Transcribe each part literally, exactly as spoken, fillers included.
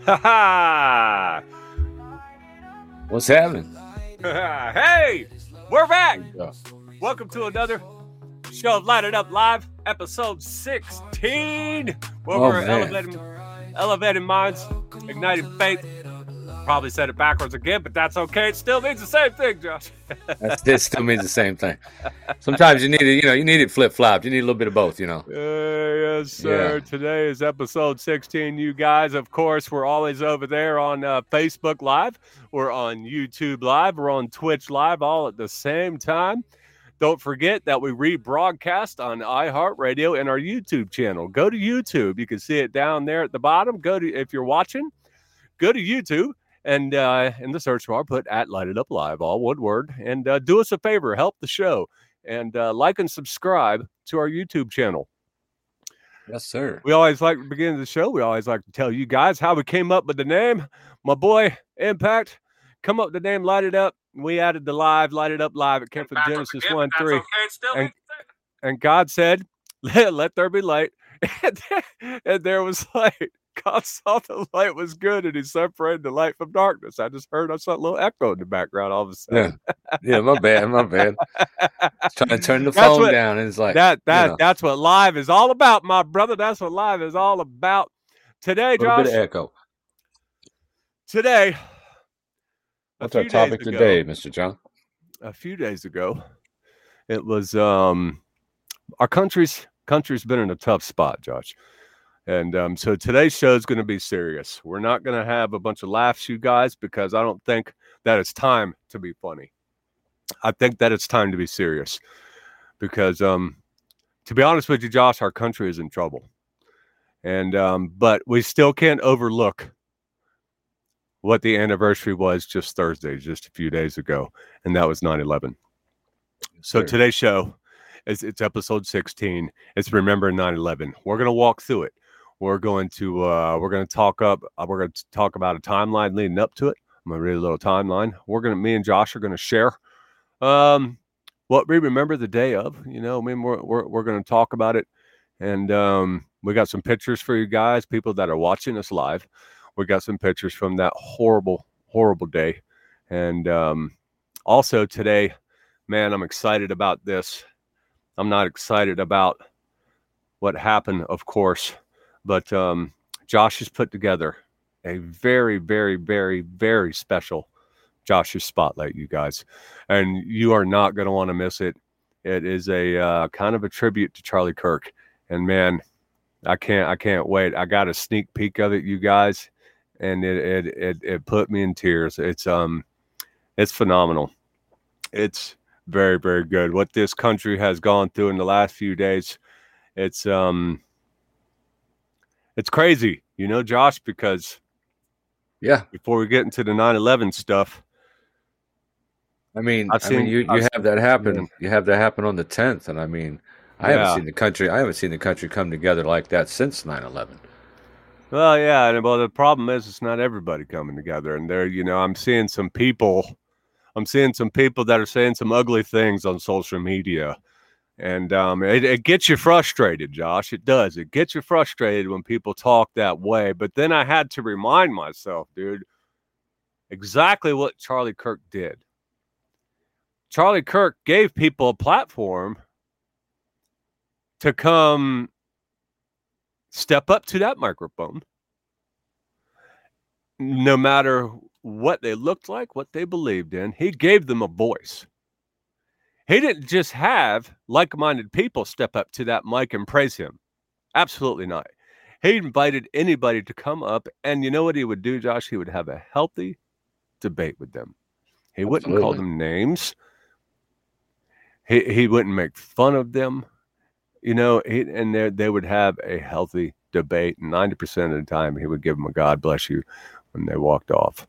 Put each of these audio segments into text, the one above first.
Ha ha! What's happening? Hey, we're back. Welcome to another show of Light It Up Live, episode sixteen, where Oh, we're man. elevating, elevating minds, igniting faith. Probably said it backwards again, but that's okay. It still means the same thing, Josh. That's, it still means the same thing. Sometimes you need it, you know, you need it flip-flopped. You need a little bit of both, you know. Uh, yes, sir. Yeah. Today is episode sixteen. You guys, of course, we're always over there on uh, Facebook Live. We're on YouTube Live. We're on Twitch Live all at the same time. Don't forget that we rebroadcast on iHeartRadio and our YouTube channel. Go to YouTube. You can see it down there at the bottom. Go to, if you're watching, go to YouTube. And uh, in the search bar, put at Light It Up Live, all one word. And uh, do us a favor, help the show. And uh, like and subscribe to our YouTube channel. Yes, sir. We always like to begin the show. We always like to tell you guys how we came up with the name. My boy, Impact, come up with the name Light It Up. We added the live, Light It Up Live. It came from Genesis one three. And, and God said, let, let there be light. And there, and there was light. God saw the light was good, and he separated the light from darkness. I just heard I saw a little echo in the background all of a sudden. Yeah, yeah my bad, my bad. Trying to turn the That's phone what- down, and it's like that that you know, that's what live is all about, my brother. That's what live is all about. Today, a little Josh. bit of echo. Today. a What's our few days topic ago- today, Mister John? A few days ago, it was um, our country's country's been in a tough spot, Josh. And um, so today's show is going to be serious. We're not going to have a bunch of laughs, you guys, because I don't think that it's time to be funny. I think that it's time to be serious. Because, um, to be honest with you, Josh, our country is in trouble. And um, but we still can't overlook what the anniversary was just Thursday, just a few days ago, and that was nine eleven. So Sure. today's show is it's episode sixteen. It's remembering nine eleven. We're gonna walk through it. We're going to uh, we're gonna talk up. Uh, we're gonna talk about a timeline leading up to it. I'm gonna read a little timeline. We're gonna me and Josh are gonna share um, what we remember the day of. You know, I mean, we're we're we're gonna talk about it, and um, we got some pictures for you guys, people that are watching us live. We got some pictures from that horrible, horrible day, and um, also today, man, I'm excited about this. I'm not excited about what happened, of course, but um, Josh has put together a very, very, very, very special Josh's Spotlight, you guys, and you are not going to want to miss it. It is a uh, kind of a tribute to Charlie Kirk, and man, I can't, I can't wait. I got a sneak peek of it, you guys, and it, it, it, it put me in tears. It's um, it's phenomenal. It's very, very good. What this country has gone through in the last few days, it's um, it's crazy, you know, Josh. Because Yeah, before we get into the nine eleven stuff, I mean, I've I mean, seen- you, you I've have that happen. yeah. You have that happen on the tenth, and I mean, I Yeah. haven't seen the country. I haven't seen the country come together like that since nine eleven. well, yeah, and well, the problem is it's not everybody coming together, and there, you know, I'm seeing some people, I'm seeing some people that are saying some ugly things on social media, and um, it, it gets you frustrated, Josh. It does. It gets you frustrated when people talk that way. But then I had to remind myself, dude, exactly what Charlie Kirk did. Charlie Kirk gave people a platform to come step up to that microphone, no matter what they looked like, what they believed in. He gave them a voice. He didn't just have like-minded people step up to that mic and praise him. Absolutely not. He invited anybody to come up, and you know what he would do, Josh? He would have a healthy debate with them. He wouldn't call Absolutely. them names. He he wouldn't make fun of them. You know, he, and they they would have a healthy debate. ninety percent of the time, he would give them a God bless you when they walked off.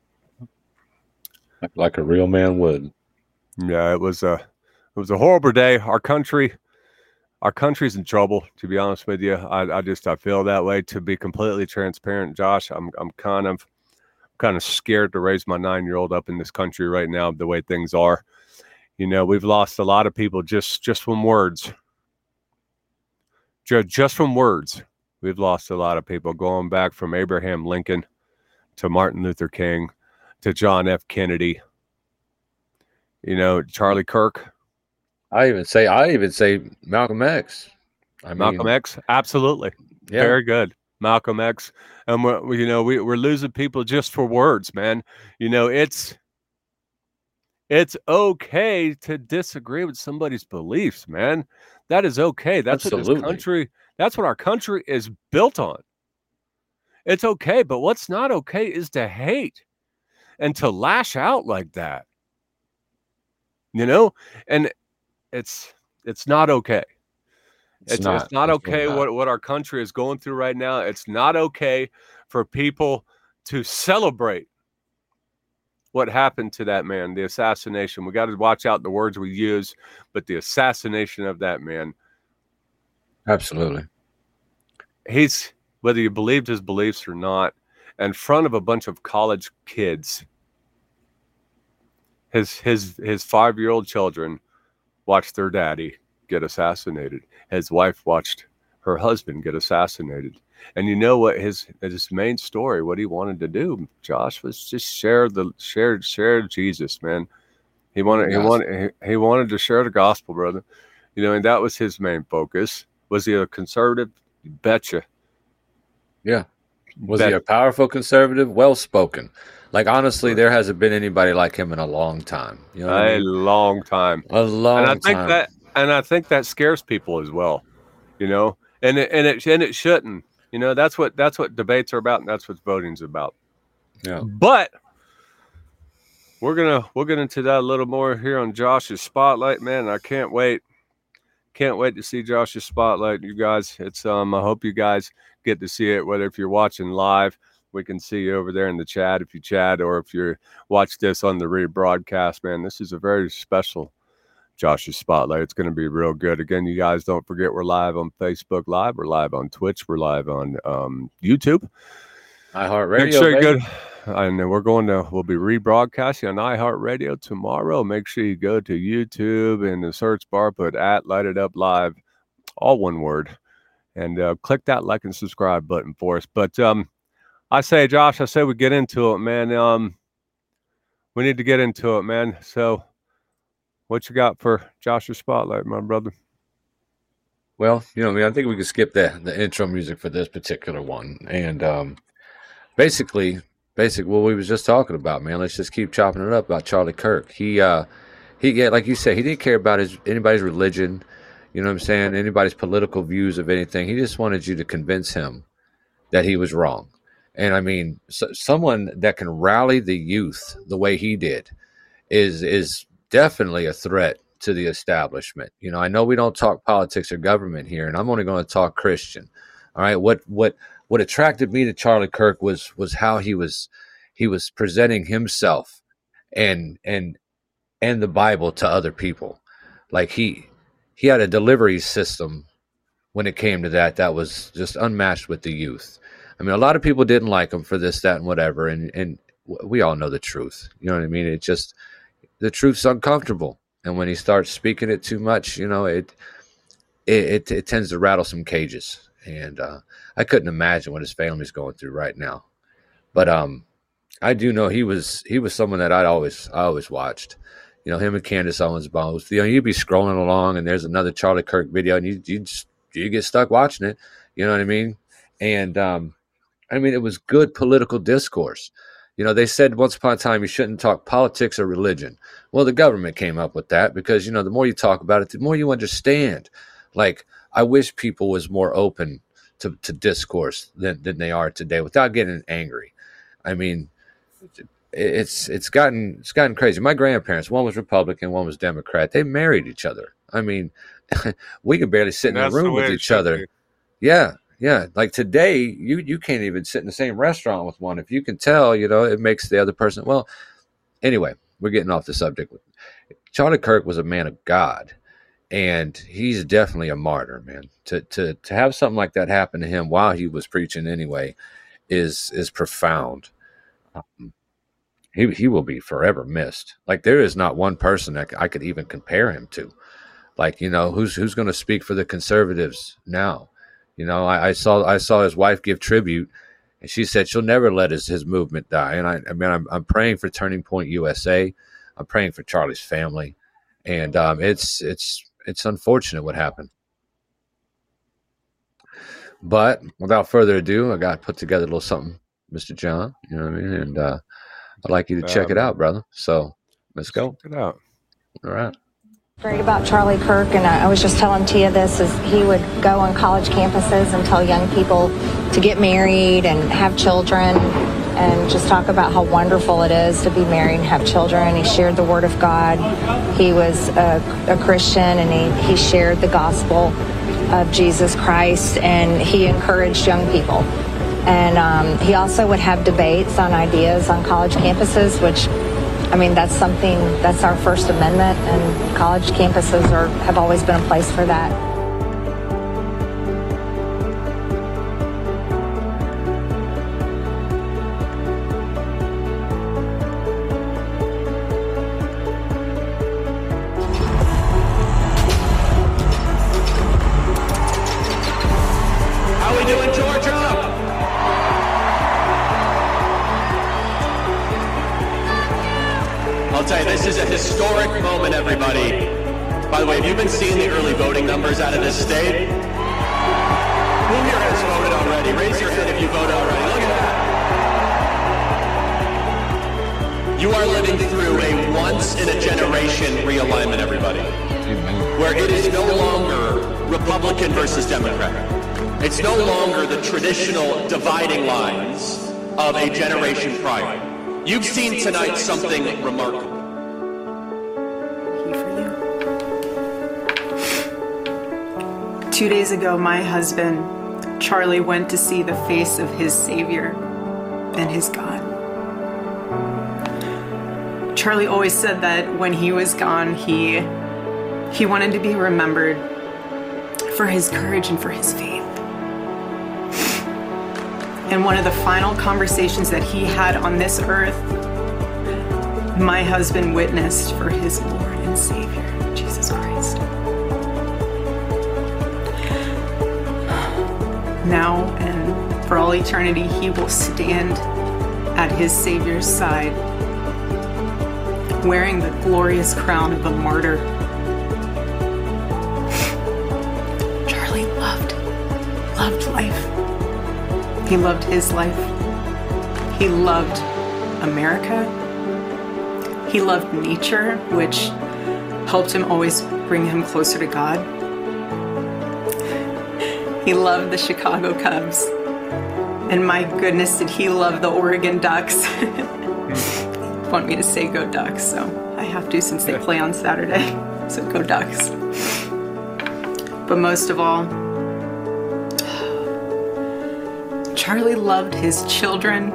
Like a real man would. Yeah, it was a it was a horrible day. Our country, our country's in trouble. To be honest with you, I, I just I feel that way. To be completely transparent, Josh, I'm I'm kind of kind of scared to raise my nine year old up in this country right now. The way things are, you know, we've lost a lot of people just just from words. Ju- Just from words, we've lost a lot of people. Going back from Abraham Lincoln to Martin Luther King, to John F. Kennedy, you know, Charlie Kirk. I even say I even say Malcolm X. I Malcolm mean, X, absolutely, yeah, very good. Malcolm X, and we're, we, you know, we we're losing people just for words, man. You know, it's it's okay to disagree with somebody's beliefs, man. That is okay. That's what this absolutely. country. That's what our country is built on. It's okay, but what's not okay is to hate and to lash out like that. You know, and it's it's not okay. It's, It's not. it's not It's really okay not. what, what our country is going through right now. It's not okay for people to celebrate what happened to that man, the assassination. We got to watch out the words we use, but the assassination of that man. Absolutely. He's, whether you believed his beliefs or not, in front of a bunch of college kids, his his his five-year-old children watched their daddy get assassinated. His wife watched her husband get assassinated. And you know what his his main story, what he wanted to do, Josh, was just share the share share Jesus, man. He wanted he wanted he, he wanted to share the gospel, brother. You know, and that was his main focus. Was he a conservative? You betcha. Yeah. Was Bet- he a powerful conservative? Well spoken. Like honestly, there hasn't been anybody like him in a long time. You know what a I mean? long time. A long and I think time. that and I think that scares people as well. You know, and it, and it and it shouldn't. You know, that's what that's what debates are about, and that's what voting's about. Yeah. But we're gonna we'll get into that a little more here on Josh's Spotlight, man. I can't wait. Can't wait to see Josh's Spotlight, you guys. It's um I hope you guys get to see it, whether if you're watching live, we can see you over there in the chat if you chat, or if you watch this on the rebroadcast, man. This is a very special Josh's Spotlight. It's going to be real good. Again, you guys don't forget we're live on Facebook Live, we're live on Twitch, we're live on um, YouTube. iHeartRadio. Make sure you baby. go. And then we're going to we'll be rebroadcasting on iHeartRadio tomorrow. Make sure you go to YouTube and the search bar, put at Light It Up Live, all one word, and uh, click that like and subscribe button for us. But um, I say, Josh, I say we get into it, man. Um, we need to get into it, man. So. What you got for Josh's Spotlight, my brother? Well, you know, I mean, I think we could skip the the intro music for this particular one, and um, basically, basic what we was just talking about, man. Let's just keep chopping it up about Charlie Kirk. He, uh, he, yeah, like you said, he didn't care about his anybody's religion. You know what I'm saying? Anybody's political views of anything. He just wanted you to convince him that he was wrong. And I mean, so, someone that can rally the youth the way he did is is. definitely a threat to the establishment. You know, I know we don't talk politics or government here, and I'm only going to talk Christian. All right. What what what attracted me to Charlie Kirk was was how he was he was presenting himself and and and the Bible to other people. Like he he had a delivery system when it came to that that was just unmatched with the youth. I mean, a lot of people didn't like him for this, that, and whatever, and and we all know the truth. You know what I mean? It just the truth's uncomfortable, and when he starts speaking it too much, you know, it it it, it tends to rattle some cages. And uh, I couldn't imagine what his family's going through right now. But um, I do know he was he was someone that I'd always I always watched. You know, him and Candace Owens both. You know, you'd be scrolling along, and there's another Charlie Kirk video, and you you just you get stuck watching it. You know what I mean? And um, I mean, it was good political discourse. You know, they said once upon a time you shouldn't talk politics or religion. Well, the government came up with that because, you know, the more you talk about it, the more you understand. Like, I wish people was more open to, to discourse than, than they are today without getting angry. I mean, it's it's gotten it's gotten crazy. My grandparents, one was Republican, one was Democrat. They married each other. I mean, we can barely sit in a room with each other. Be. Yeah. Yeah, like today, you you can't even sit in the same restaurant with one. If you can tell, you know, it makes the other person. Well, anyway, we're getting off the subject. Charlie Kirk was a man of God, and he's definitely a martyr, man. To to to have something like that happen to him while he was preaching anyway is is profound. Um, he he will be forever missed. Like there is not one person that I could even compare him to. Like, you know, who's who's going to speak for the conservatives now? You know, I, I saw I saw his wife give tribute, And she said she'll never let his, his movement die. And I, I mean, I'm, I'm praying for Turning Point U S A. I'm praying for Charlie's family. And um, it's, it's, it's unfortunate what happened. But without further ado, I got to put together a little something, Mister John, you know what I mean? And uh, I'd like you to check um, it out, brother. So let's go. Check it out. All right. Great about Charlie Kirk, and I, I was just telling Tia this, is he would go on college campuses and tell young people to get married and have children, and just talk about how wonderful it is to be married and have children. He shared the Word of God. He was a, a Christian, and he, he shared the gospel of Jesus Christ, and he encouraged young people. And um, he also would have debates on ideas on college campuses, which, I mean, that's something, that's our First Amendment, and college campuses are have always been a place for that. How we doing, Georgia? I'll tell you, this is a historic moment, everybody. By the way, have you been seeing the early voting numbers out of this state? Who here has voted already? Raise your hand if you voted already. Look at that. You are living through a once-in-a-generation realignment, everybody. Where it is no longer Republican versus Democrat. It's no longer the traditional dividing lines of a generation prior. You've seen tonight something remarkable. Two days ago, my husband, Charlie, went to see the face of his Savior and his God. Charlie always said that when he was gone, he, he wanted to be remembered for his courage and for his faith. And one of the final conversations that he had on this earth, my husband witnessed for his Lord and Savior, Jesus Christ. Now and for all eternity, he will stand at his Savior's side, wearing the glorious crown of a martyr. Charlie loved, loved life. He loved his life. He loved America. He loved nature, which helped him always bring him closer to God. He loved the Chicago Cubs. And my goodness, did he love the Oregon Ducks. Want me to say go Ducks, so I have to since they play on Saturday. So go Ducks. But most of all, Charlie loved his children,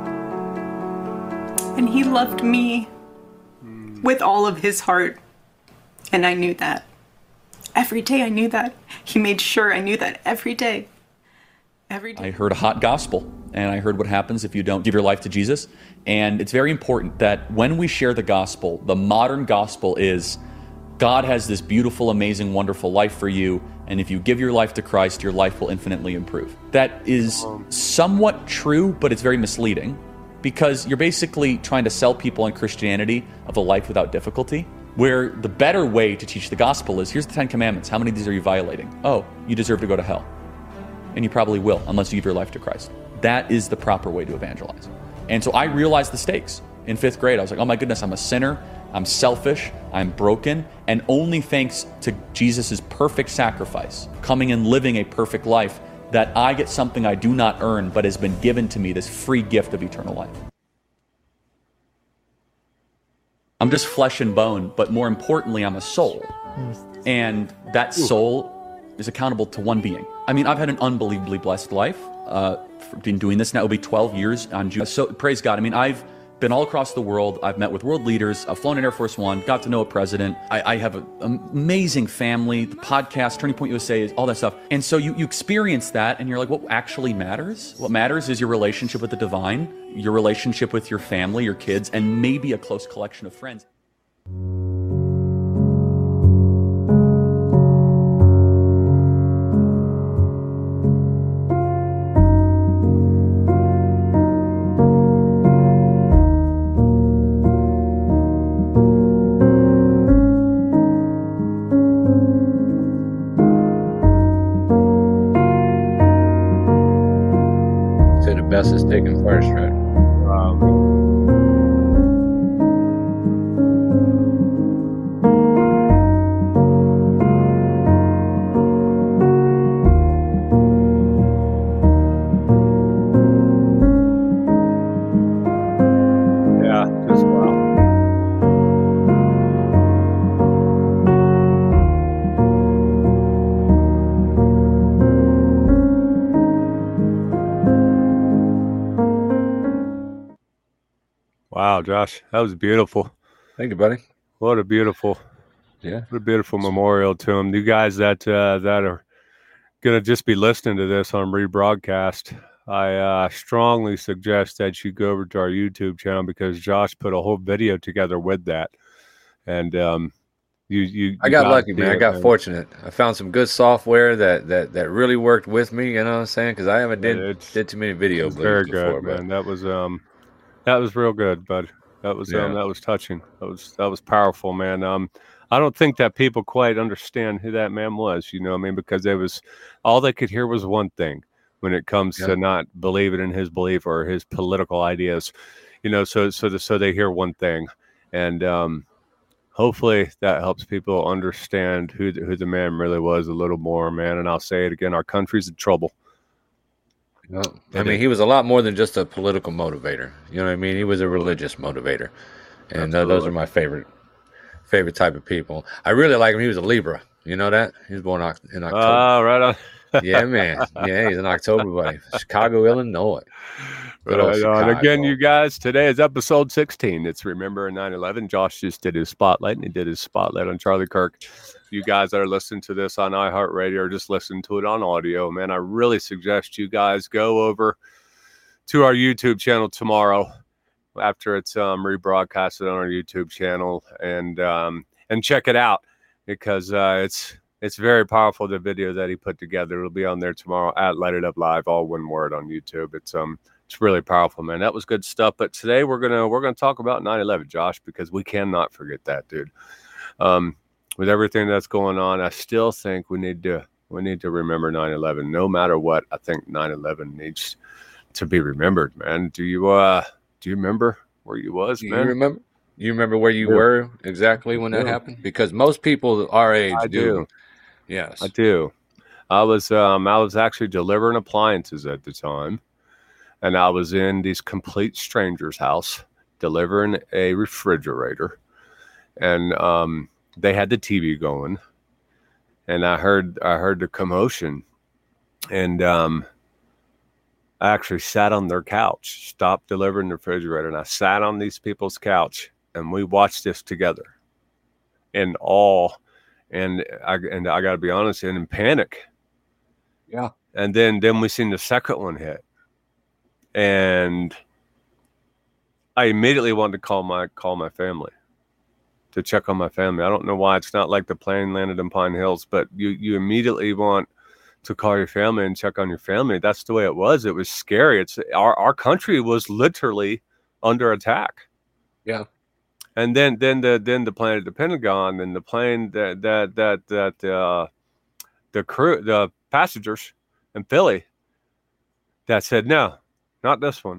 and he loved me with all of his heart, and I knew that. Every day I knew that. He made sure I knew that every day. Every day. I heard a hot gospel, and I heard what happens if you don't give your life to Jesus, and it's very important that when we share the gospel, the modern gospel is God has this beautiful, amazing, wonderful life for you, and if you give your life to Christ, your life will infinitely improve. That is somewhat true, but it's very misleading, because you're basically trying to sell people in Christianity of a life without difficulty, where the better way to teach the gospel is, here's the Ten Commandments. How many of these are you violating? Oh, you deserve to go to hell. And you probably will, unless you give your life to Christ. That is the proper way to evangelize. And so I realized the stakes. In fifth grade, I was like, oh my goodness, I'm a sinner. I'm selfish, I'm broken, and only thanks to Jesus' perfect sacrifice, coming and living a perfect life, that I get something I do not earn, but has been given to me, this free gift of eternal life. I'm just flesh and bone, but more importantly, I'm a soul. And that soul is accountable to one being. I mean, I've had an unbelievably blessed life. Uh, been doing this now, it'll be twelve years on June. So praise God. I mean, I've been all across the world. I've met with world leaders. I've flown in Air Force One, got to know a president. I, I have an amazing family. The podcast, Turning Point U S A, all that stuff. And so you, you experience that, and you're like, what actually matters? What matters is your relationship with the divine, your relationship with your family, your kids, and maybe a close collection of friends. best is taken first, right? Um, yeah, just wow. Wow, Josh, that was beautiful. Thank you, buddy. What a beautiful, Yeah. what a beautiful memorial to him. You guys that uh, that are gonna just be listening to this on rebroadcast, I uh, strongly suggest that you go over to our YouTube channel because Josh put a whole video together with that, and um, you you. you I got gotta lucky, see man. I it, got fortunate. I found some good software that that that really worked with me. You know what I'm saying? Because I haven't did It's- did too many video It's very blues good, before, but man. That was um, that was real good, bud. That was um, Yeah. that was touching. That was that was powerful, man. Um, I don't think that people quite understand who that man was. You know, what I mean, because it was all they could hear was one thing when it comes Yeah. to not believing in his belief or his political ideas. You know, so so the, so they hear one thing, and um, hopefully that helps people understand who the, who the man really was a little more, man. And I'll say it again: our country's in trouble. you know, I It mean, is. he was a lot more than just a political motivator. You know what I mean? He was a religious motivator, and uh, those Absolutely. are my favorite favorite type of people. I really like him. He was a Libra. You know that? He was born oc- in October. Ah, right on. Yeah, man. Yeah, he's an October buddy. Chicago, Illinois. Good old Right on. Again, Chicago. you guys, today is episode sixteen. It's Remember nine eleven. Josh just did his spotlight, and he did his spotlight on Charlie Kirk. You guys that are listening to this on iHeartRadio or just listen to it on audio, man, I really suggest you guys go over to our YouTube channel tomorrow after it's um, rebroadcasted on our YouTube channel and um, and check it out because uh, it's it's very powerful. The video that he put together, it'll be on there tomorrow at Light It Up Live, all one word on YouTube. It's um it's really powerful, man. That was good stuff. But today we're gonna we're gonna talk about nine eleven, Josh, because we cannot forget that, dude. Um, with everything that's going on, I still think we need to we need to remember nine eleven. No matter what, I think nine eleven needs to be remembered, man. Do you uh do you remember where you was, Do you man? remember? You remember where you Yeah. were exactly when that Yeah. happened? Because most people our age I do. do. Yes. I do. I was um I was actually delivering appliances at the time, and I was in these complete strangers' house delivering a refrigerator, and um they had the T V going, and I heard I heard the commotion, and um I actually sat on their couch, stopped delivering the refrigerator, and I sat on these people's couch, and we watched this together in awe, and I and I got to be honest, and in panic. Yeah. And then then we seen the second one hit, and I immediately wanted to call my call my family to check on my family. I don't know why. It's not like the plane landed in Pine Hills, but you you immediately want to call your family and check on your family. That's the way it was. It was scary. It's our our country was literally under attack. Yeah. And then then the then the plane at the Pentagon and the plane that that that that uh, the crew the passengers in Philly that said no, not this one.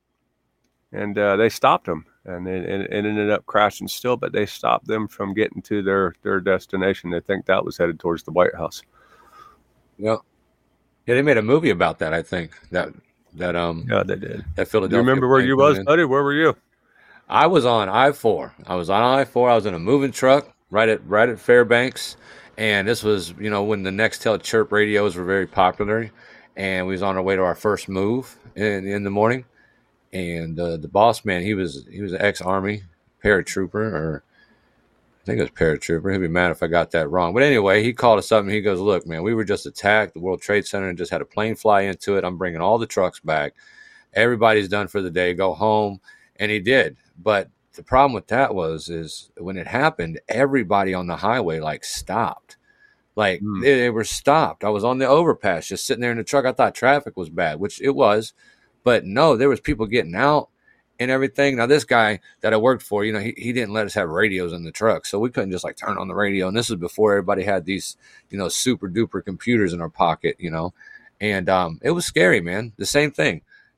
And uh, they stopped them, and it, it, it ended up crashing still. But they stopped them from getting to their their destination. They think that was headed towards the White House. Yeah. Yeah, they made a movie about that, I think. That that um Yeah, they did. that Do Philadelphia. you remember where plane you coming was, in. buddy? Where were you? I was on I four. I was on I four. I was in a moving truck right at right at Fairbanks, and this was you know when the Nextel chirp radios were very popular, and we was on our way to our first move in in the morning, and uh, the boss man he was he was an ex Army paratrooper or I think it was paratrooper. He'd be mad if I got that wrong, but anyway, he called us up and he goes, "Look, man, we were just attacked. The World Trade Center and just had a plane fly into it. I'm bringing all the trucks back. Everybody's done for the day. Go home." And he did. But the problem with that was, is when it happened, everybody on the highway like stopped. Like Mm. they, they were stopped. I was on the overpass, just sitting there in the truck. I thought traffic was bad, which it was, but no, there was people getting out and everything. Now this guy that I worked for, you know, he, he didn't let us have radios in the truck, so we couldn't just like turn on the radio. And this is before everybody had these, you know, super duper computers in our pocket, you know, and um, it was scary, man. The same thing.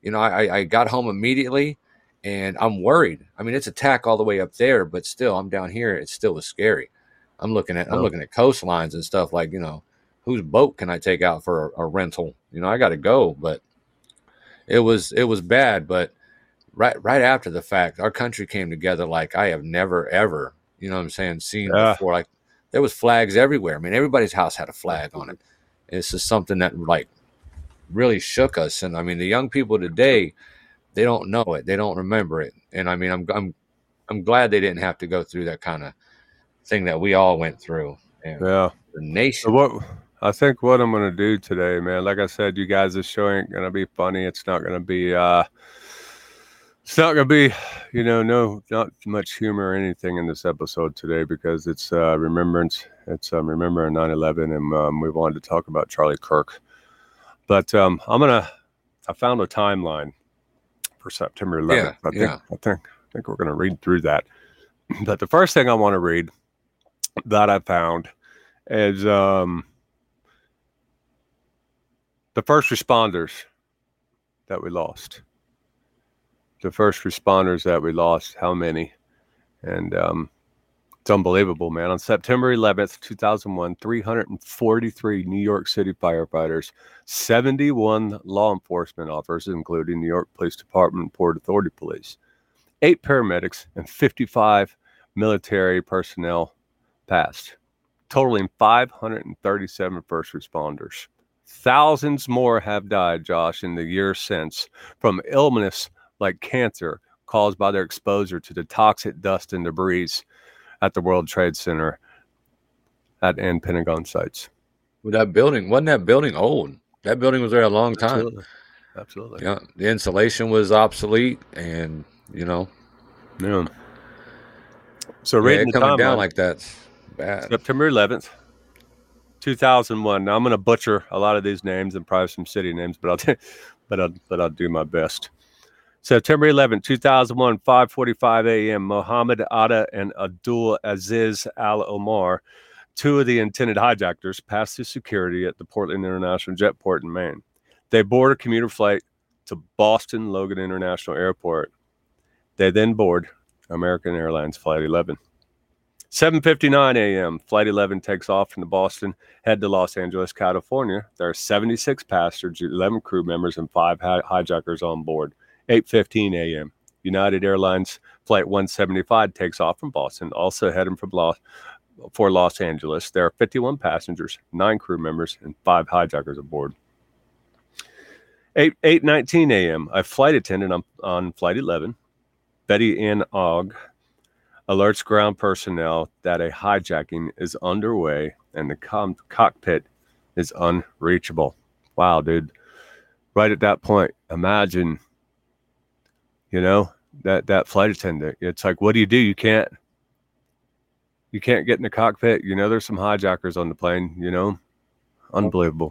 you know, I, I got home immediately, and I'm worried. I mean, it's attack all the way up there, but still, I'm down here. It still was scary. I'm looking at I'm Oh. looking at coastlines and stuff like, you know, whose boat can I take out for a, a rental? You know, I got to go, but it was it was bad. But right right after the fact, our country came together like I have never ever, you know what I'm saying, seen Yeah. before. Like there was flags everywhere. I mean, everybody's house had a flag on it. It's just something that like really shook us. And I mean, the young people today, they don't know it, they don't remember it. And I mean, I'm I'm I'm glad they didn't have to go through that kind of thing that we all went through. And Yeah. the So nation. what I think what I'm gonna do today, man, like I said, you guys, this show ain't gonna be funny. It's not gonna be uh it's not gonna be, you know, no not much humor or anything in this episode today because it's uh remembrance. It's um remembering nine eleven, and um, we wanted to talk about Charlie Kirk. But um I'm gonna I found a timeline for September eleventh. Yeah, I think yeah. I think I think we're gonna read through that. But the first thing I want to read that I found is um, the first responders that we lost. The first responders that we lost, how many? And um, it's unbelievable, man. On September eleventh, two thousand one, three hundred forty-three New York City firefighters, seventy-one law enforcement officers, including New York Police Department, Port Authority Police, eight paramedics, and fifty-five military personnel passed, totaling five hundred thirty-seven first responders. Thousands more have died, Josh, in the years since from illness like cancer caused by their exposure to the toxic dust and debris at the World Trade Center at and Pentagon sites. Well, that building, wasn't that building old? That building was there a long time. Absolutely. Absolutely. Yeah, the insulation was obsolete, and you know, Yeah. So yeah, reading it the coming down timeline, like that's bad. September eleventh, two thousand one. Now I'm going to butcher a lot of these names and probably some city names, but I'll t- but I'll but I'll do my best. September eleventh, two thousand one, five forty-five a.m. Mohammed Atta and Abdul Aziz Al Omar, two of the intended hijackers, passed through security at the Portland International Jetport in Maine. They board a commuter flight to Boston Logan International Airport. They then board American Airlines Flight eleven. seven fifty-nine a.m. Flight eleven takes off from the Boston, head to Los Angeles, California. There are seventy-six passengers, eleven crew members, and five hi- hijackers on board. eight fifteen a.m. United Airlines Flight one seventy-five takes off from Boston, also heading from Los, for Los Angeles. There are fifty-one passengers, nine crew members, and five hijackers aboard. eight nineteen a.m. A flight attendant on, on Flight eleven, Betty Ann Ogg, alerts ground personnel that a hijacking is underway and the com- cockpit is unreachable. Wow, dude. Right at that point, imagine, you know, that, that flight attendant. It's like, what do you do? You can't, you can't get in the cockpit. You know, there's some hijackers on the plane, you know, unbelievable.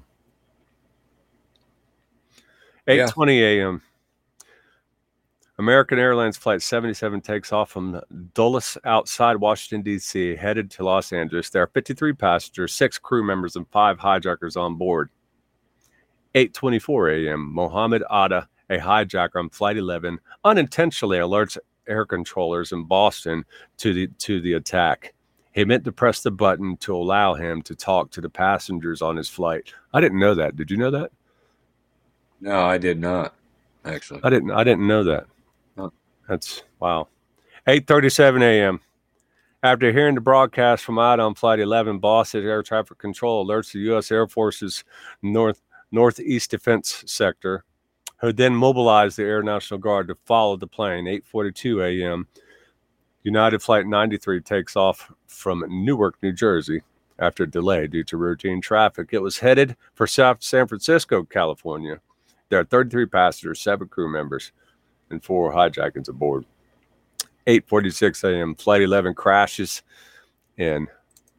eight twenty a.m. American Airlines Flight seventy-seven takes off from Dulles outside Washington, D C, headed to Los Angeles. There are fifty-three passengers, six crew members, and five hijackers on board. eight twenty-four a.m. Mohammed Atta, a hijacker on Flight eleven, unintentionally alerts air controllers in Boston to the to the attack. He meant to press the button to allow him to talk to the passengers on his flight. I didn't know that. Did you know that? No, I did not. Actually, I didn't. I didn't know that. Huh. That's wow. eight thirty-seven a.m. After hearing the broadcast from Atta on Flight eleven, Boston Air Traffic Control alerts the U S Air Force's North Northeast Defense Sector, who then mobilized the Air National Guard to follow the plane. eight forty-two a.m. United Flight ninety-three takes off from Newark, New Jersey, after a delay due to routine traffic. It was headed for South San Francisco, California. There are thirty-three passengers, seven crew members, and four hijackers aboard. eight forty-six a.m. Flight eleven crashes in.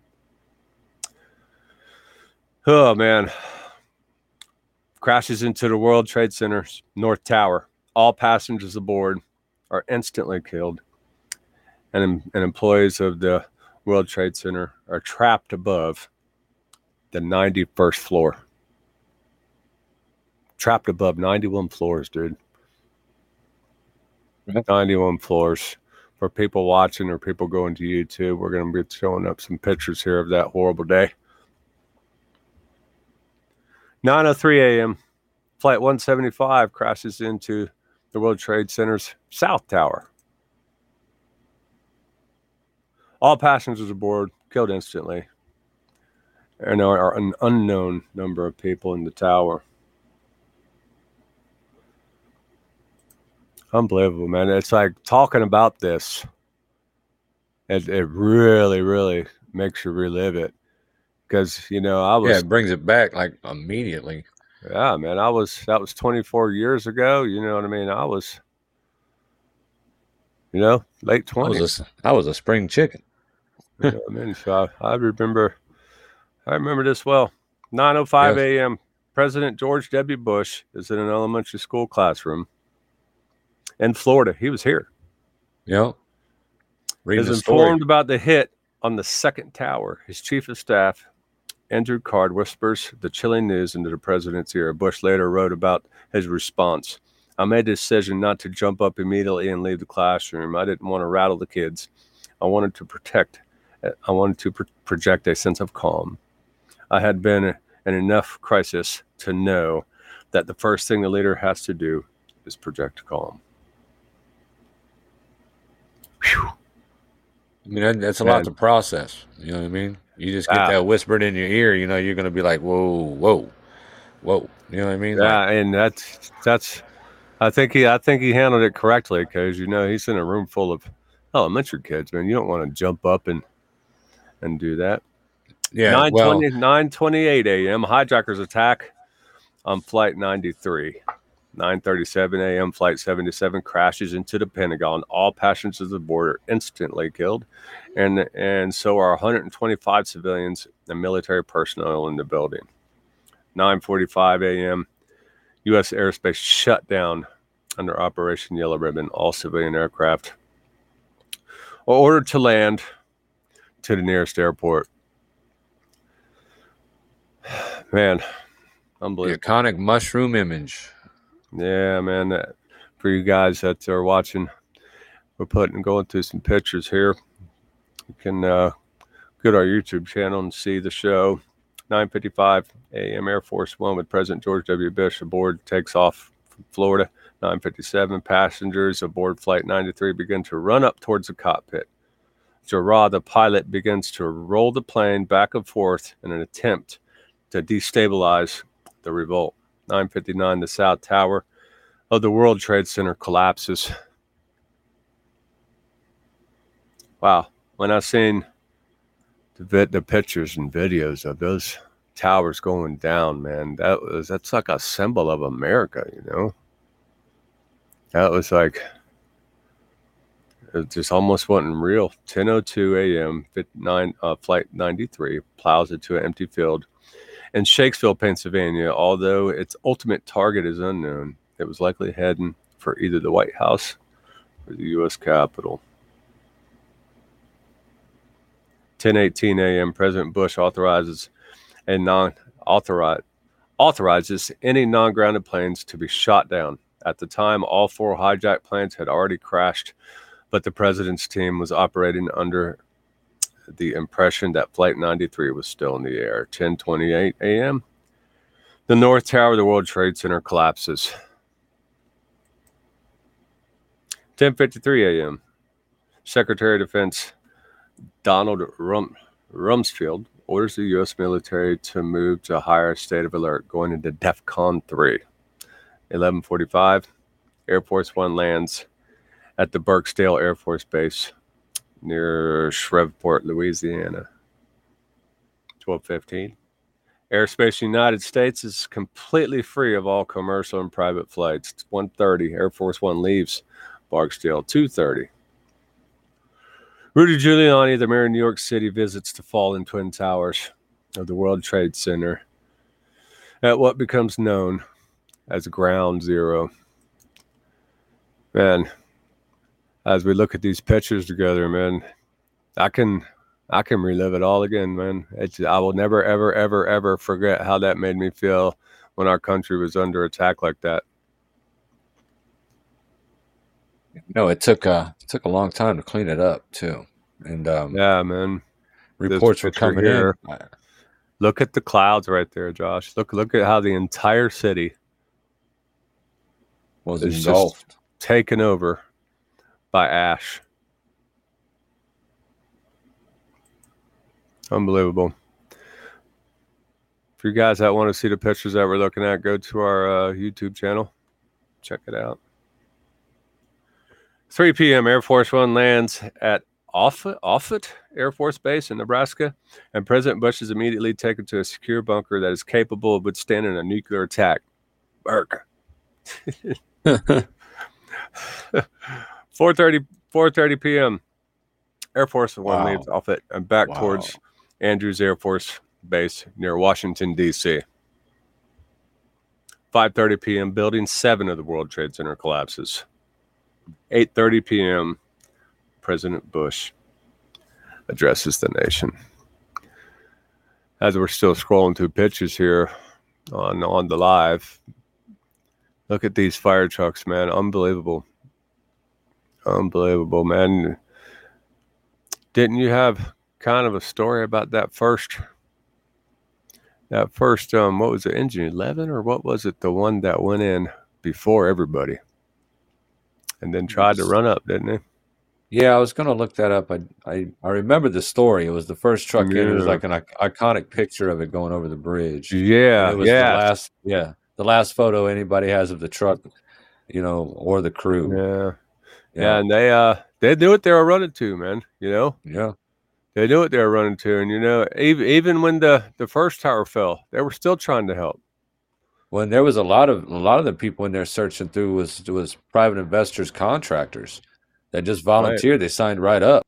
Oh, man. Crashes into the World Trade Center's North Tower. All passengers aboard are instantly killed. And, and employees of the World Trade Center are trapped above the ninety-first floor. Trapped above ninety-one floors, dude. ninety-one floors. For people watching or people going to YouTube, we're going to be showing up some pictures here of that horrible day. nine oh three a.m., Flight one seventy-five crashes into the World Trade Center's South Tower. All passengers aboard killed instantly. And there are an unknown number of people in the tower. Unbelievable, man. It's like talking about this. It, it really, really makes you relive it. Because, you know, I was... Yeah, it brings it back, like, immediately. Yeah, man. I was... That was twenty-four years ago. You know what I mean? I was... You know, late twenties. I was a, I was a spring chicken. You know what I mean? So I, I remember... I remember this well. nine oh five a.m. President George W. Bush is in an elementary school classroom in Florida. He was here. Yep. Is informed about the hit on the second tower. His chief of staff, Andrew Card, whispers the chilling news into the president's ear. Bush later wrote about his response. I made the decision not to jump up immediately and leave the classroom. I didn't want to rattle the kids. I wanted to protect. I wanted to pro- project a sense of calm. I had been in enough crisis to know that the first thing the leader has to do is project calm. Whew. I mean, that's a lot to process. You know what I mean? You just get ah. that whispered in your ear, you know, you're going to be like, whoa, whoa, whoa. You know what I mean? Yeah, like, and that's, that's, I think he, I think he handled it correctly because, you know, he's in a room full of elementary kids, man. You don't want to jump up and, and do that. Yeah, nine twenty, well, nine twenty-eight a.m. Hijackers attack on Flight ninety-three. nine thirty-seven a.m. Flight seventy-seven crashes into the Pentagon. All passengers aboard are instantly killed, and and so are one hundred twenty-five civilians and military personnel in the building. nine forty-five a.m. U S airspace shut down under Operation Yellow Ribbon. All civilian aircraft are ordered to land to the nearest airport. Man, unbelievable. The iconic mushroom image. Yeah, man. Uh, for you guys that are watching, we're putting going through some pictures here. You can uh, go to our YouTube channel and see the show. nine fifty-five a.m. Air Force One with President George W. Bush aboard takes off from Florida. nine fifty-seven passengers aboard Flight ninety-three begin to run up towards the cockpit. Jarrah, the pilot, begins to roll the plane back and forth in an attempt to destabilize the revolt. nine fifty-nine, the South Tower of the World Trade Center collapses. Wow. When I seen the, vid- the pictures and videos of those towers going down, man, that was that's like a symbol of America, you know? That was like, it just almost wasn't real. ten oh two a.m., nine, uh, Flight ninety-three plows into an empty field in Shakesville, Pennsylvania. Although its ultimate target is unknown, it was likely heading for either the White House or the U S Capitol. ten eighteen a.m., President Bush authorizes and non authorize, authorizes any non-grounded planes to be shot down. At the time, all four hijacked planes had already crashed, but the president's team was operating under the impression that Flight ninety-three was still in the air. ten twenty-eight a.m., the North Tower of the World Trade Center collapses. ten fifty-three a.m., Secretary of Defense Donald Rum- Rumsfeld orders the U S military to move to a higher state of alert, going into DEFCON three. eleven forty-five, Air Force One lands at the Burksdale Air Force Base near Shreveport, Louisiana. twelve fifteen. Airspace United States is completely free of all commercial and private flights. It's one thirty. Air Force One leaves Barksdale. two thirty. Rudy Giuliani, the mayor of New York City, visits the fallen Twin Towers of the World Trade Center at what becomes known as Ground Zero. Man, as we look at these pictures together, man, I can I can relive it all again, man. It's, I will never, ever, ever, ever forget how that made me feel when our country was under attack like that. No, it took uh it took a long time to clean it up too, and um, Yeah, man. reports were picture coming here. in. Look at the clouds right there, Josh. Look, look at how the entire city Was is just engulfed. taken over by ash. Unbelievable. For you guys that want to see the pictures that we're looking at, go to our uh, YouTube channel. Check it out. three p.m. Air Force One lands at Offutt, Offutt Air Force Base in Nebraska, and President Bush is immediately taken to a secure bunker that is capable of withstanding a nuclear attack. Burke. four thirty p.m. Air Force One Wow. leaves Offutt and back Wow. towards Andrews Air Force Base near Washington, D C five thirty p.m. Building seven of the World Trade Center collapses. eight thirty p.m. President Bush addresses the nation. As we're still scrolling through pictures here on, on the live, look at these fire trucks, man. Unbelievable. Unbelievable, man. Didn't you have kind of a story about that first, that first, um, what was it, Engine eleven, or what was it, the one that went in before everybody and then tried to run up, didn't he? Yeah, I was going to look that up. I, I I remember the story. It was the first truck in. It was Yeah. like an ic- iconic picture of it going over the bridge. Yeah, And it was yeah, the last, yeah, the last photo anybody has of the truck, you know, or the crew. yeah, yeah. Yeah, And they, uh, they knew what they were running to, man. You know, yeah. they knew what they were running to, and you know, even even when the the first tower fell, they were still trying to help. When there was a lot of a lot of the people in there searching through was was private investors, contractors that just volunteered. They signed right up.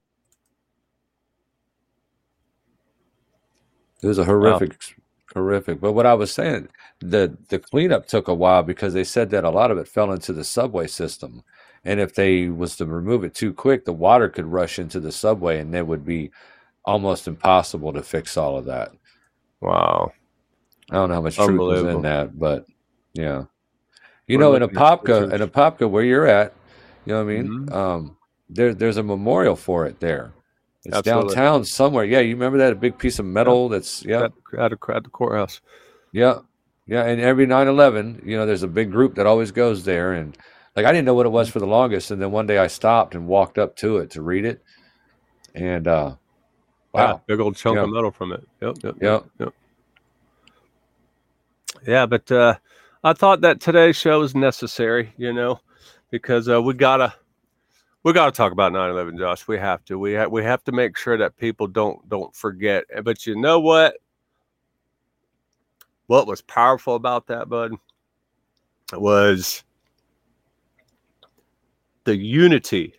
It was a horrific, horrific. But what I was saying, the the cleanup took a while because they said that a lot of it fell into the subway system, and if they was to remove it too quick, the water could rush into the subway, and it would be almost impossible to fix all of that. Wow. I don't know how much truth was Unbelievable. in that, but yeah, you We're know, in looking at Apopka, pictures. in Apopka, where you're at, you know what I mean. Mhm. Um, there, there's a memorial for it there. It's Absolutely. downtown somewhere. Yeah, you remember that big piece of metal? That's yeah. At, at, a, at the courthouse. Yeah. Yeah. And every nine eleven, you know, there's a big group that always goes there. And like, I didn't know what it was for the longest. And then one day I stopped and walked up to it to read it. And, uh, Yeah, wow. big old chunk Yeah. of metal from it. Yep, yep, Yep. yep, yep. Yeah, but uh, I thought that today's show was necessary, you know, because uh, we gotta we gotta talk about nine eleven, Josh. We have to. We ha- we have to make sure that people don't don't forget. But you know what? What was powerful about that, bud, was the unity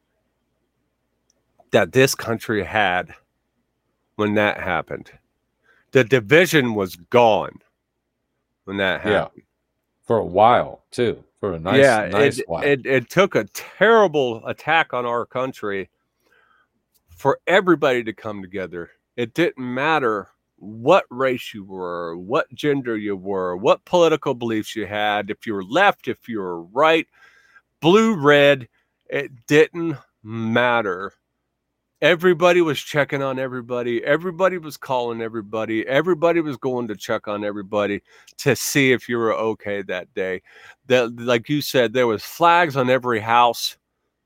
that this country had when that happened. The division was gone when that Yeah. happened. For a while too. For a nice, yeah, nice it, while. it it took a terrible attack on our country for everybody to come together. It didn't matter what race you were, what gender you were, what political beliefs you had, if you were left, if you were right, blue, red, it didn't matter. Everybody was checking on everybody. Everybody was calling everybody. Everybody was going to check on everybody to see if you were okay that day. That, like you said, there was flags on every house.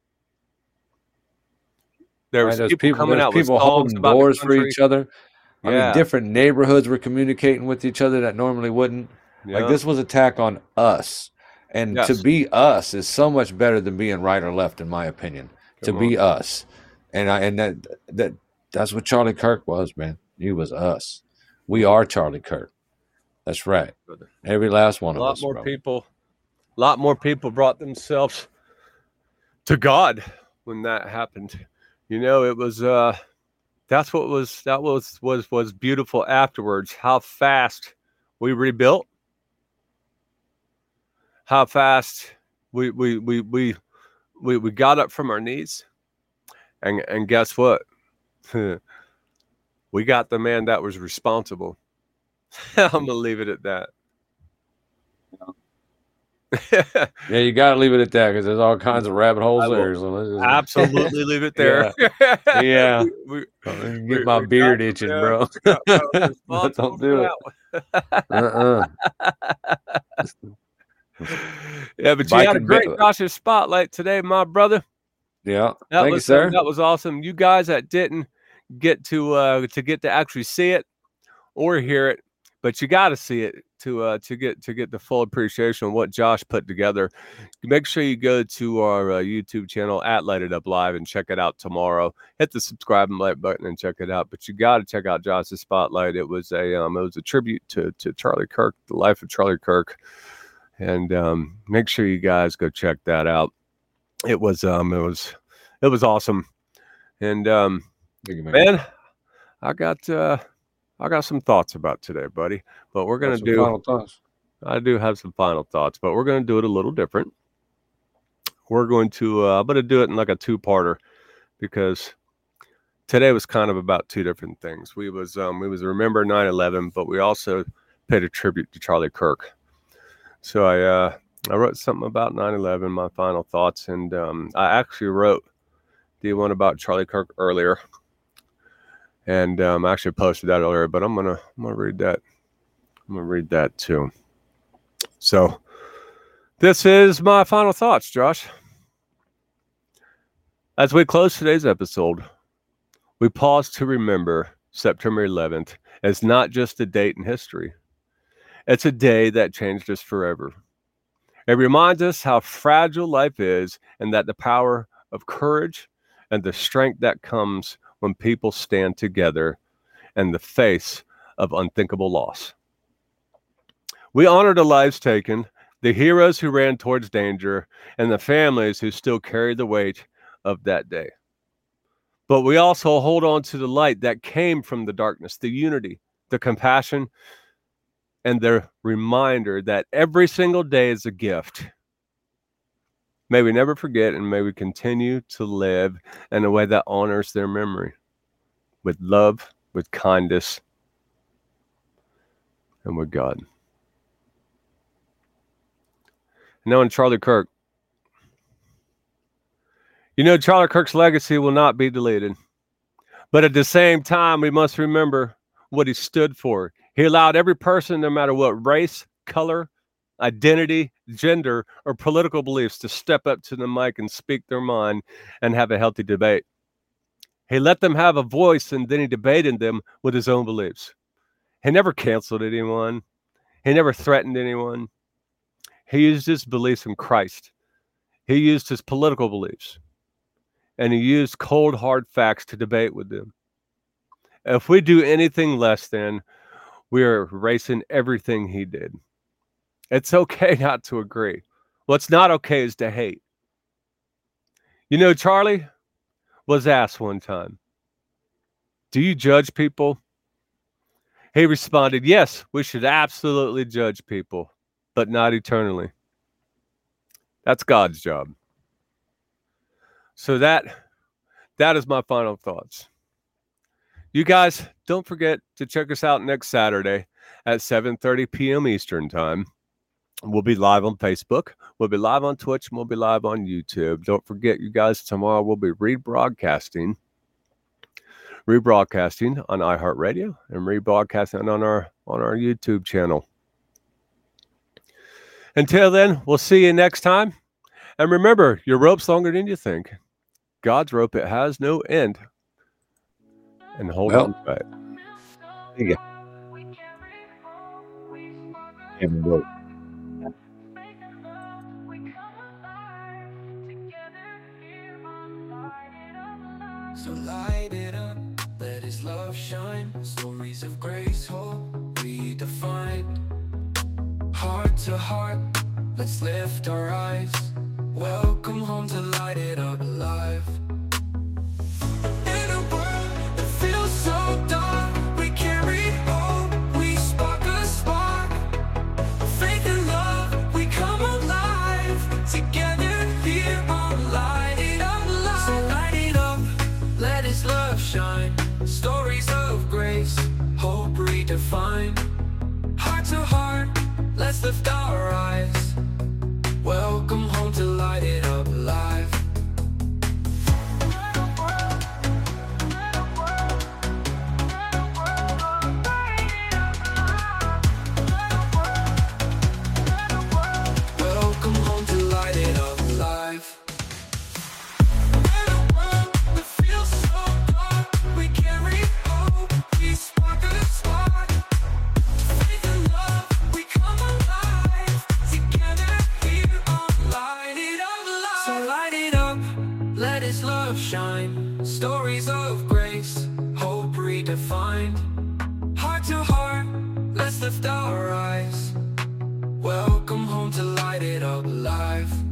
There was Right, there's people, people, coming there's out with people songs holding about the doors for country. each other. I Yeah. mean, different neighborhoods were communicating with each other that normally wouldn't. Yeah. Like this was attack on us. And Yes. to be us is so much better than being right or left, in my opinion. Come to be us. And I and that that that's what Charlie Kirk was, man. He was us. We are Charlie Kirk. That's right. Every last one a of lot us. more bro. people, a lot more people brought themselves to God when that happened. You know, it was uh that's what was that was was was beautiful afterwards. How fast we rebuilt, how fast we we we we we, we got up from our knees, and and guess what? We got the man that was responsible. I'm gonna leave it at that. Yeah, you got to leave it at that because there's all kinds of rabbit holes there. So let's just... Absolutely leave it there. Yeah, yeah. we, we, get we, my we beard itching, them, bro. Don't do it. uh-uh. Yeah, but you had a great Josh's Spotlight today, my brother. Yeah, that thank was, you, sir. That was awesome. You guys that didn't get to uh, to get to actually see it or hear it, but you got to see it to uh, to get to get the full appreciation of what Josh put together. Make sure you go to our uh, YouTube channel at Light It Up Live and check it out tomorrow. Hit the subscribe and like button and check it out. But you got to check out Josh's Spotlight. It was a um, it was a tribute to to Charlie Kirk, the life of Charlie Kirk, and um, make sure you guys go check that out. It was um it was it was awesome, and um, man, I got uh. I got some thoughts about today, buddy, but we're going to do, final thoughts. I do have some final thoughts, but we're going to do it a little different. We're going to, uh, I'm going to do it in like a two-parter because today was kind of about two different things. We was, um, we was remember nine eleven, but we also paid a tribute to Charlie Kirk. So I, uh, I wrote something about nine eleven, my final thoughts. And, um, I actually wrote the one about Charlie Kirk earlier. And um, I actually posted that earlier, but I'm gonna I'm gonna read that. I'm gonna read that too. So this is my final thoughts, Josh. As we close today's episode, we pause to remember September eleventh as not just a date in history. It's a day that changed us forever. It reminds us how fragile life is and that the power of courage and the strength that comes when people stand together in the face of unthinkable loss. We honor the lives taken, the heroes who ran towards danger, and the families who still carry the weight of that day. But we also hold on to the light that came from the darkness, the unity, the compassion, and the reminder that every single day is a gift. May we never forget, and may we continue to live in a way that honors their memory with love, with kindness, and with God. Now, in Charlie Kirk, you know, Charlie Kirk's legacy will not be deleted. But at the same time, we must remember what he stood for. He allowed every person, no matter what race, color, identity, gender, or political beliefs, to step up to the mic and speak their mind and have a healthy debate. He let them have a voice, and then he debated them with his own beliefs. He never canceled anyone. He never threatened anyone. He used his beliefs in Christ. He used his political beliefs. And he used cold, hard facts to debate with them. If we do anything less than, we are erasing everything he did. It's okay not to agree. What's not okay is to hate. You know, Charlie was asked one time, do you judge people? He responded, yes, we should absolutely judge people, but not eternally. That's God's job. So that, that is my final thoughts. You guys, don't forget to check us out next Saturday at seven thirty p.m. Eastern Time. We'll be live on Facebook. We'll be live on Twitch. And we'll be live on YouTube. Don't forget, you guys, tomorrow we'll be rebroadcasting, rebroadcasting on iHeartRadio and rebroadcasting on our on our YouTube channel. Until then, we'll see you next time. And remember, your rope's longer than you think. God's rope, it has no end. And hold well, on to it. There you go. So light it up, let his love shine. Stories of grace, hope, redefined. Heart to heart, let's lift our eyes. Welcome home to Light It Up Live. In a world that feels so dark, we carry hope, we spark a spark. Faith and love, we come alive. Together here on Light It Up Live. So light it up, let his love shine. Stories of grace, hope redefined. Heart to heart, let's lift our eyes. of shine, stories of grace, hope redefined. Heart to heart, let's lift our eyes. Welcome home to light it up alive.